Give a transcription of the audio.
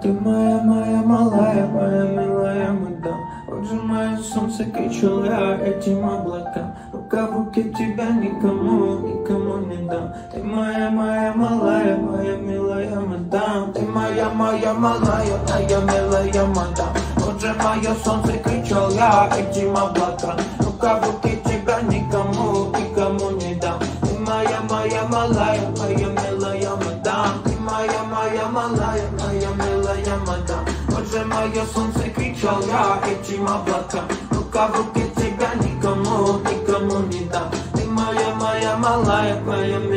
Ты моя малая, моя милая мадам. Вот же мое солнце, кричал я этим облакам. Рука в руке тебя никому не дам. Ты моя малая, моя милая мадам. Ты моя малая, моя милая мадам. Вот же мое солнце, кричал я этим облакам. Рука в руке тебя никому не дам. Ты моя малая, моя милая мадам. Ты моя малая, моя милая мадам. Вот же мое солнце, кричал я этим облакам. Рука в руке тебя никому не дам. Ты моя малая, моя